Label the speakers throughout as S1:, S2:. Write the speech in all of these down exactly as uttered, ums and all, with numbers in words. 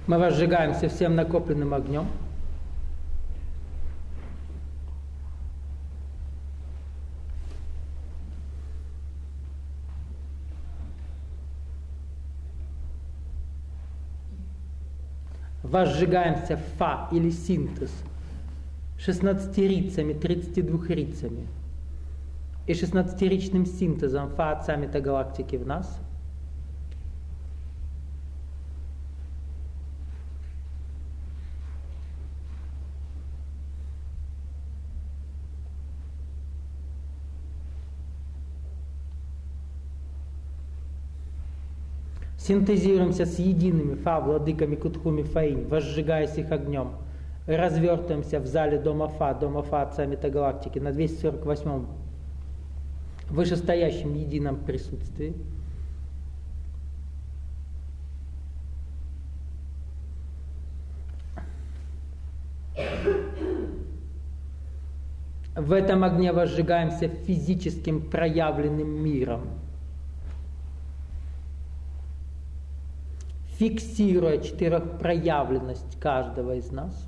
S1: Мы возжигаемся всем накопленным огнем. Возжигаемся фа или синтез шестнадцатирицами, тридцатидвухрицами и шестнадцатиричным синтезом фа отца метагалактики в нас. Синтезируемся с едиными фа владыками Кутхуми Фаинь, возжигаясь их огнем. Развертываемся в зале дома Фа, дома Фа отца метагалактики на двести сорок восьмом вышестоящем едином присутствии. В этом огне возжигаемся физическим проявленным миром, фиксируя четырехпроявленность каждого из нас.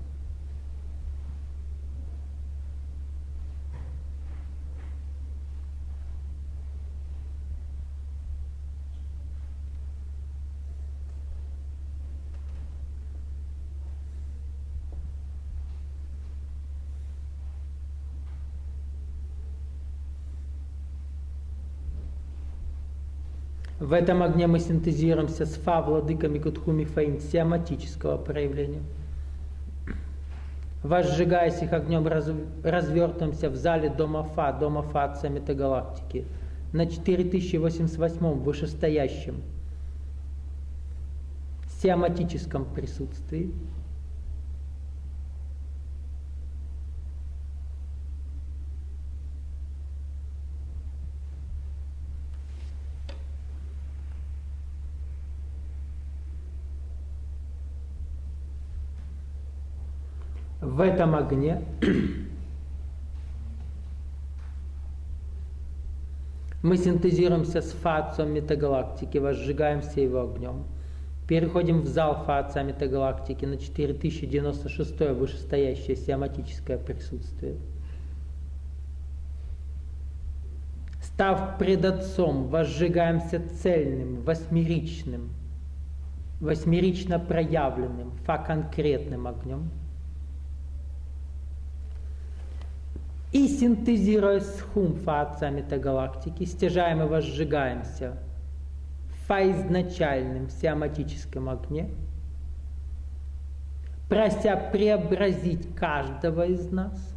S1: В этом огне мы синтезируемся с фа владыками Кутхуми Фаинь сиаматического проявления. Возжигаясь их огнем, раз, развертываемся в зале дома Фа, дома Фа отца метагалактики на четыре тысячи восемьдесят восьмом вышестоящем сиаматическом присутствии. В этом огне мы синтезируемся с Фа отцом метагалактики, возжигаемся его огнем. Переходим в зал Фа отца метагалактики на четыре тысячи девяносто шестое вышестоящее сиаматическое присутствие. Став пред отцом, возжигаемся цельным, восьмеричным, восьмерично проявленным, Фа конкретным огнем. И синтезируя с хум Фа отца метагалактики, стяжаем и возжигаемся в Фа изначальном сиаматическом огне, прося преобразить каждого из нас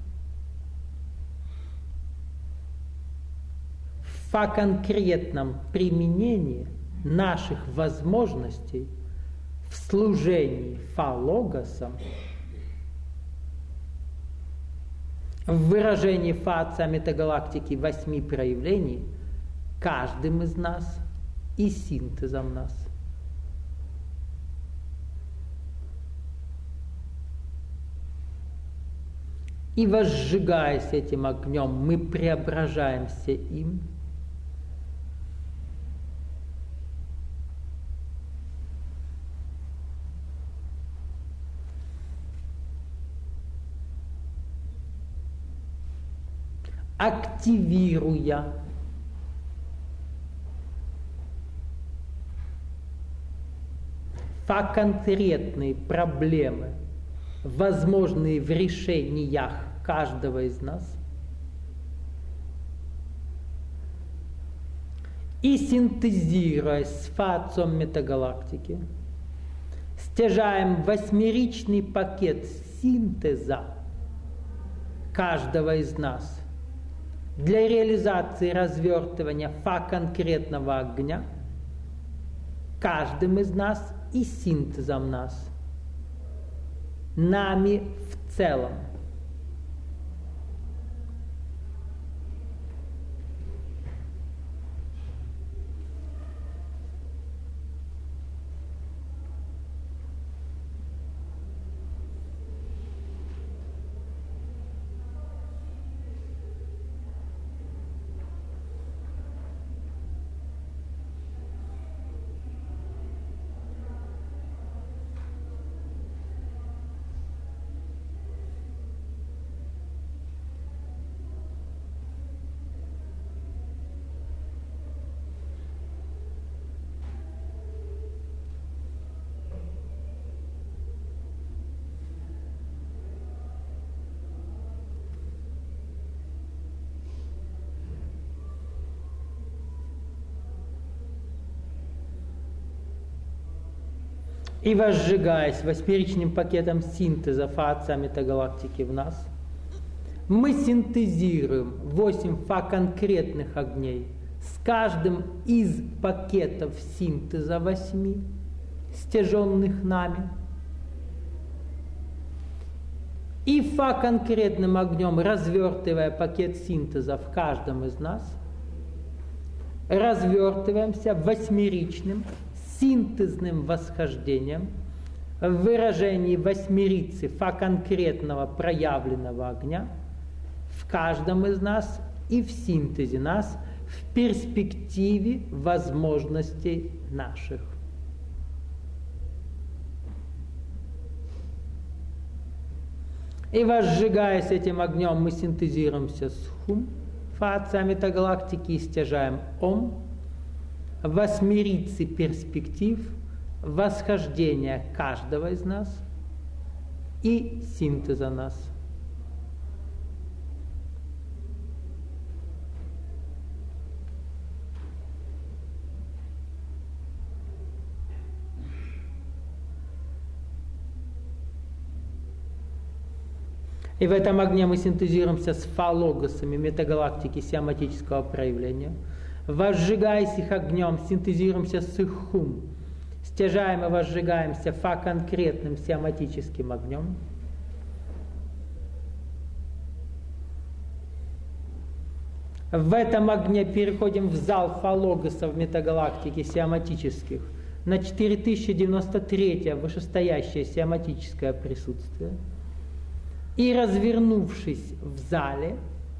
S1: в Фа конкретном применении наших возможностей в служении Фа логосом, в выражении Фа отца метагалактики восьми проявлений, каждым из нас и синтезом нас. И возжигаясь этим огнем, мы преображаемся им активируя Фа конкретные проблемы, возможные в решениях каждого из нас, и синтезируя с Фа отцом метагалактики, стяжаем восьмеричный пакет синтеза каждого из нас для реализации развертывания Фа конкретного огня, каждым из нас и синтезом нас, нами в целом. И возжигаясь восьмеричным пакетом синтеза фа-отца метагалактики в нас, мы синтезируем восемь фа-конкретных огней с каждым из пакетов синтеза восьми, стяженных нами. И фа-конкретным огнем, развертывая пакет синтеза в каждом из нас, развертываемся восьмеричным синтезным восхождением в выражении восьмерицы фа-конкретного проявленного огня в каждом из нас и в синтезе нас в перспективе возможностей наших. И возжигаясь этим огнем, мы синтезируемся с хум, фа-отца метагалактики, и стяжаем ом, восьмерицы перспектив, восхождения каждого из нас и синтеза нас. И в этом огне мы синтезируемся с фа-логосами метагалактики сиаматического проявления. Возжигаясь их огнем, синтезируемся с их хум. Стяжаем и возжигаемся фа-конкретным сиаматическим огнем. В этом огне переходим в зал фа-логосов метагалактики сиаматических на четыре тысячи девяносто третье вышестоящее сиаматическое присутствие. И, развернувшись в зале,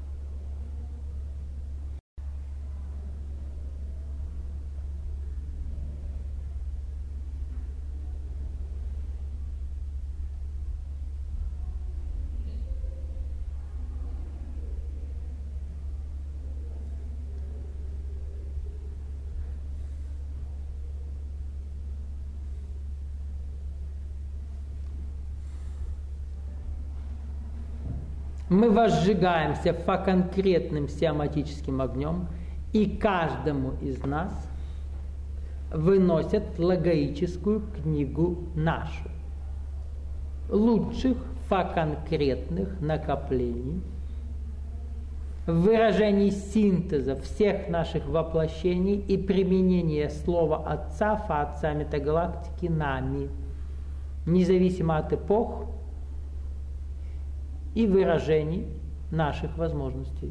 S1: мы возжигаемся фа-конкретным сиаматическим огнем, и каждому из нас выносят логоическую книгу нашу, лучших фа-конкретных накоплений, в выражении синтеза всех наших воплощений и применения слова Отца, фа-отца метагалактики нами, независимо от эпох и выражений наших возможностей.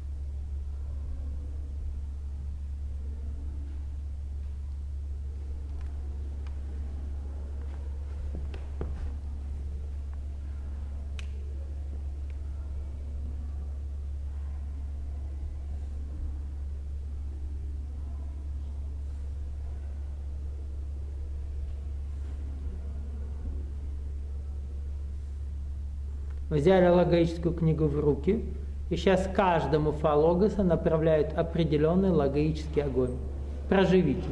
S1: Взяли логическую книгу в руки, и сейчас каждому фа-логоса направляют определенный логический огонь. Проживите.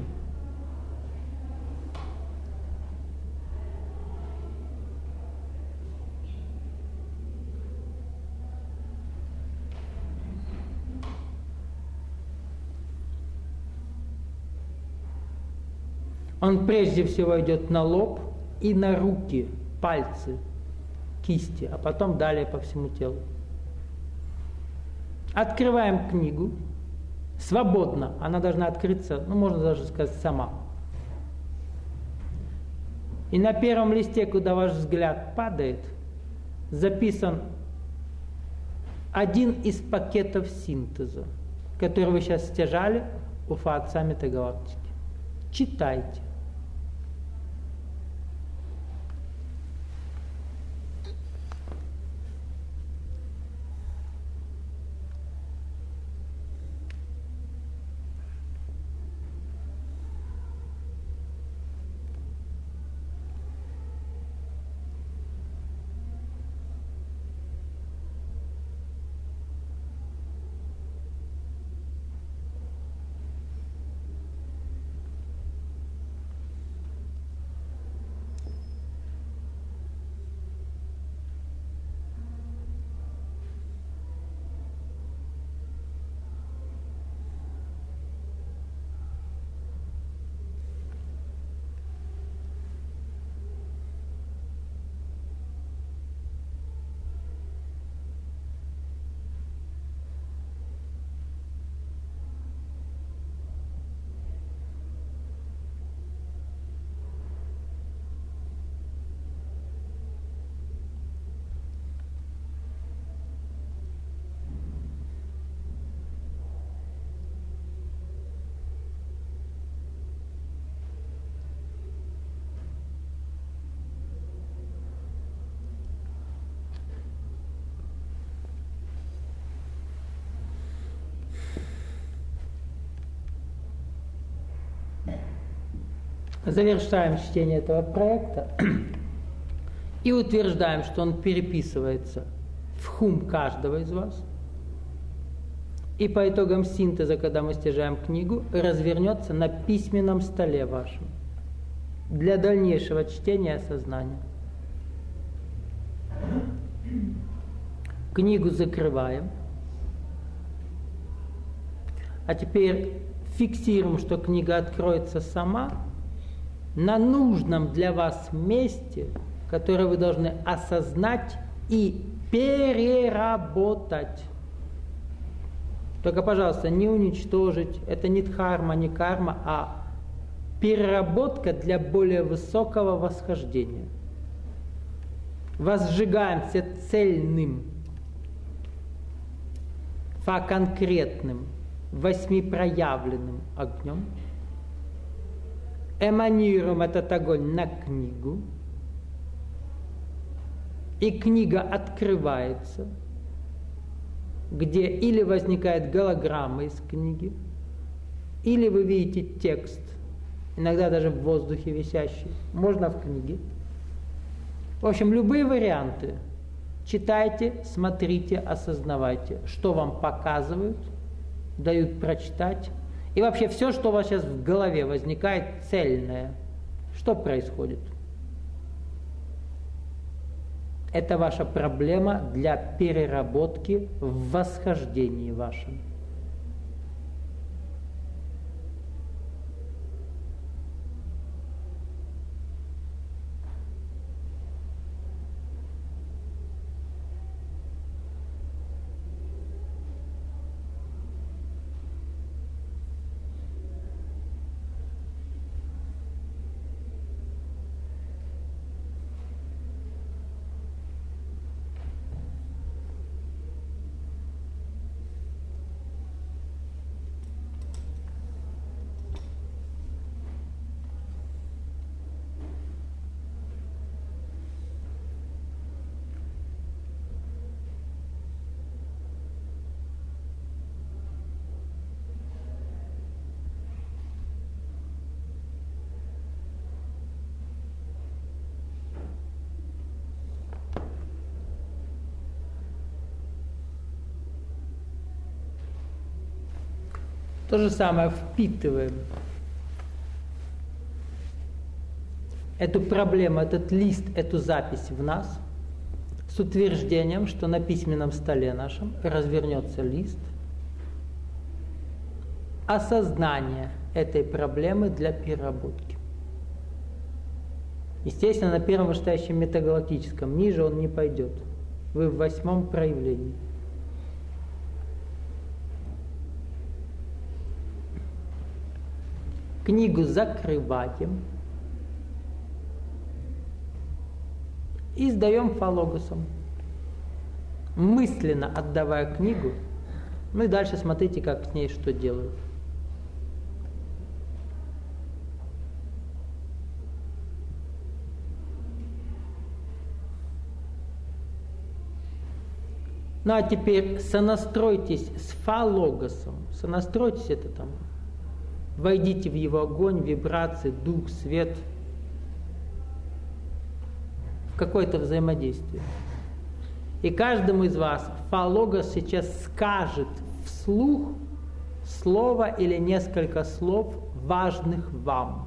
S1: Он прежде всего идет на лоб и на руки, пальцы, кисти, а потом далее по всему телу. Открываем книгу свободно, она должна открыться, ну можно даже сказать сама. И на первом листе, куда ваш взгляд падает, записан один из пакетов синтеза, который вы сейчас стяжали у фа-отца метагалактики. Читайте. завершаем чтение этого проекта и утверждаем, что он переписывается в хум каждого из вас. И по итогам синтеза, когда мы стяжаем книгу, развернется на письменном столе вашем для дальнейшего чтения и осознания. Книгу закрываем. А теперь фиксируем, что книга откроется сама на нужном для вас месте, которое вы должны осознать и переработать. Только, пожалуйста, не уничтожить. Это не дхарма, не карма, а переработка для более высокого восхождения. Возжигаем всецельным, конкретным, восьмипроявленным огнем. Эманируем этот огонь на книгу. И книга открывается, где или возникает голограмма из книги, или вы видите текст, иногда даже в воздухе висящий, можно в книге. В общем, любые варианты. Читайте, смотрите, осознавайте, что вам показывают, дают прочитать. И вообще все, что у вас сейчас в голове возникает, цельное. Что происходит? Это ваша проблема для переработки в восхождении вашем. То же самое впитываем эту проблему, этот лист, эту запись в нас с утверждением, что на письменном столе нашем развернется лист осознания этой проблемы для переработки. Естественно, на первом вышестоящем метагалактическом, ниже он не пойдет. Вы в восьмом проявлении. Книгу закрываем и сдаем фалогусам, мысленно отдавая книгу. Ну и дальше смотрите, как с ней что делают. Ну а теперь сонастройтесь с фалогосом. Сонастройтесь это там. Войдите в его огонь, вибрации, дух, свет, в какое-то взаимодействие. И каждому из вас фалогос сейчас скажет вслух слово или несколько слов, важных вам.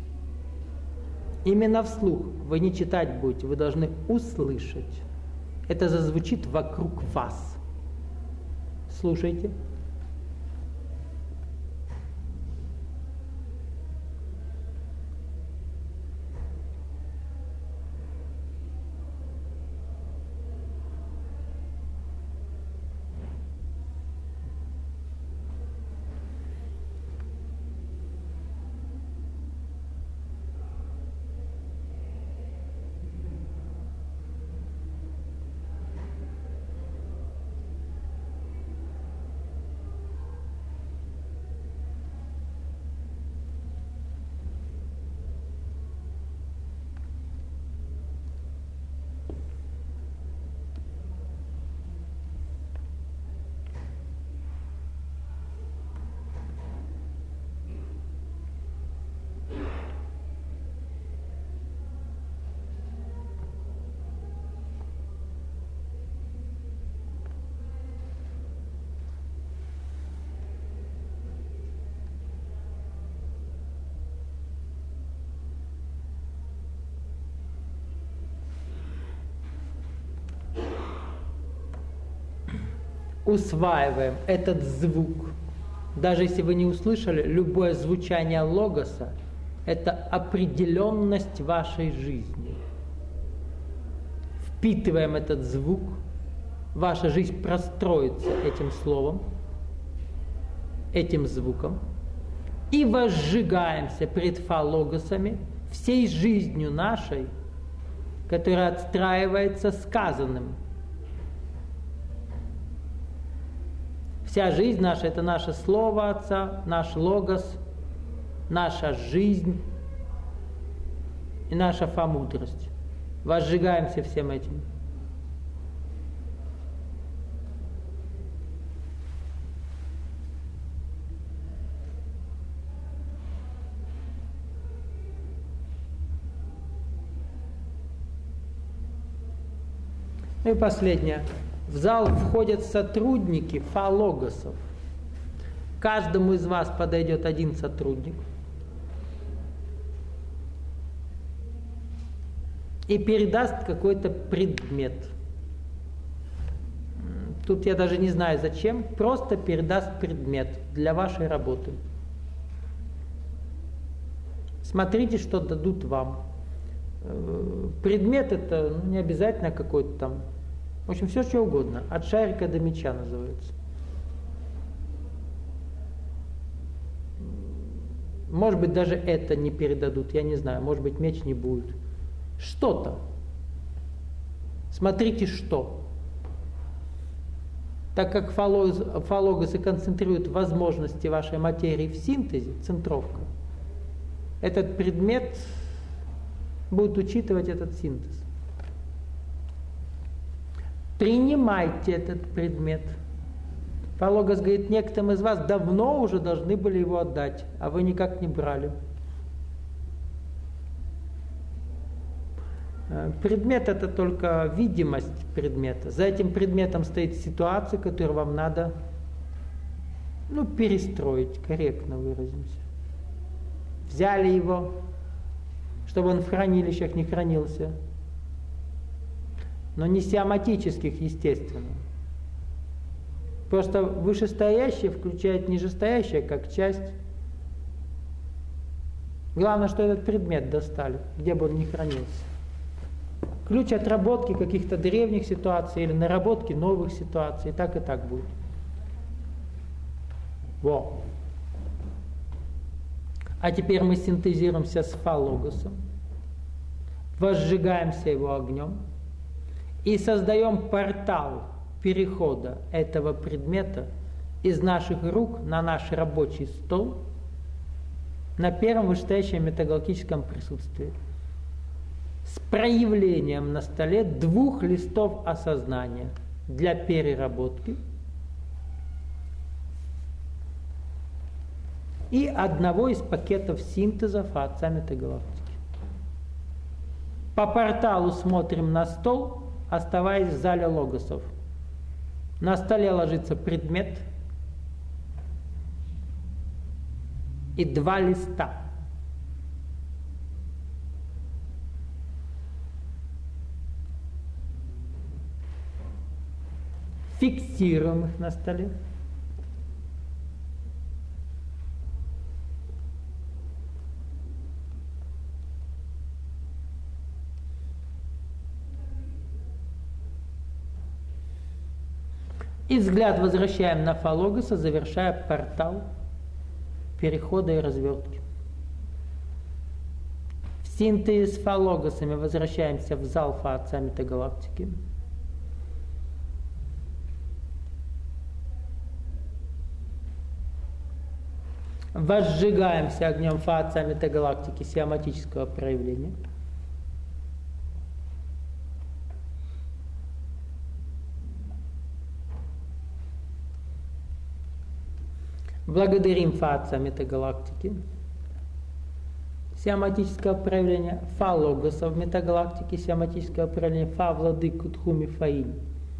S1: Именно вслух. Вы не читать будете, вы должны услышать. Это зазвучит вокруг вас. Слушайте. усваиваем этот звук. Даже если вы не услышали, любое звучание логоса – это определенность вашей жизни. Впитываем этот звук, ваша жизнь простроится этим словом, этим звуком, и возжигаемся пред фа-логосами всей жизнью нашей, которая отстраивается сказанным. Вся жизнь наша – это наше слово Отца, наш логос, наша жизнь и наша фа-мудрость. Возжигаемся всем этим. Ну и последнее. В зал входят сотрудники фа-логосов. Каждому из вас подойдет один сотрудник и передаст какой-то предмет. Тут я даже не знаю зачем, просто передаст предмет для вашей работы. Смотрите, что дадут вам. Предмет это ну, не обязательно какой-то там. В общем, все что угодно. От шарика до мяча называется. Может быть, даже это не передадут, я не знаю. Может быть, меч не будет. Что-то. Смотрите, что. Так как фа-логосы концентрируют возможности вашей материи в синтезе, центровка, этот предмет будет учитывать этот синтез. Принимайте этот предмет. Фа-логос говорит, некоторым из вас давно уже должны были его отдать, а вы никак не брали. Предмет это только видимость предмета. За этим предметом стоит ситуация, которую вам надо ну, перестроить, корректно выразимся. Взяли его, чтобы он в хранилищах не хранился. Но не сиоматических, естественно. Просто вышестоящее включает нижестоящее как часть. Главное, что этот предмет достали, где бы он ни хранился. Ключ отработки каких-то древних ситуаций или наработки новых ситуаций. Так и так будет. Во. А теперь мы синтезируемся с фа-логосом, возжигаемся его огнем и создаем портал перехода этого предмета из наших рук на наш рабочий стол на первом вышестоящем метагалактическом присутствии с проявлением на столе двух листов осознания для переработки и одного из пакетов синтеза Отца Метагалактики. По порталу смотрим на стол, оставаясь в зале логосов. На столе ложится предмет и два листа. Фиксируем их на столе. И взгляд возвращаем на фа-логоса, завершая портал перехода и развертки. В синтезе с фа-логосами возвращаемся в зал Отца Метагалактики. Возжигаемся огнем Отца Метагалактики сиоматического проявления. Благодарим Отца Метагалактики, сиоматического проявления, фа-логоса в метагалактике, сиоматического проявления, фа-владыку Тхуми Фаинь.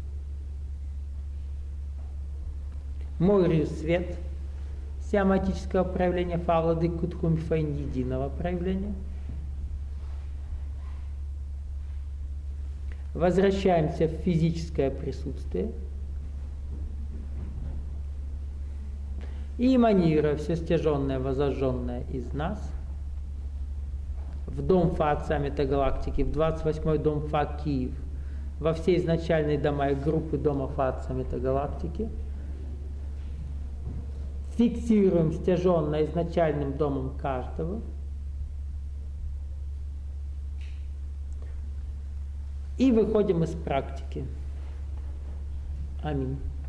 S1: Мой свет, сиоматического проявления, фа-владыку Тхуми Фаинь единого проявления. Возвращаемся в физическое присутствие. И эманируя все стяженное, возожженное из нас, в дом Фа Отца Метагалактики, в двадцать восьмой дом Фа Киев, во все изначальные дома и группы дома Фа Отца Метагалактики, фиксируем стяженное изначальным домом каждого, и выходим из практики. Аминь.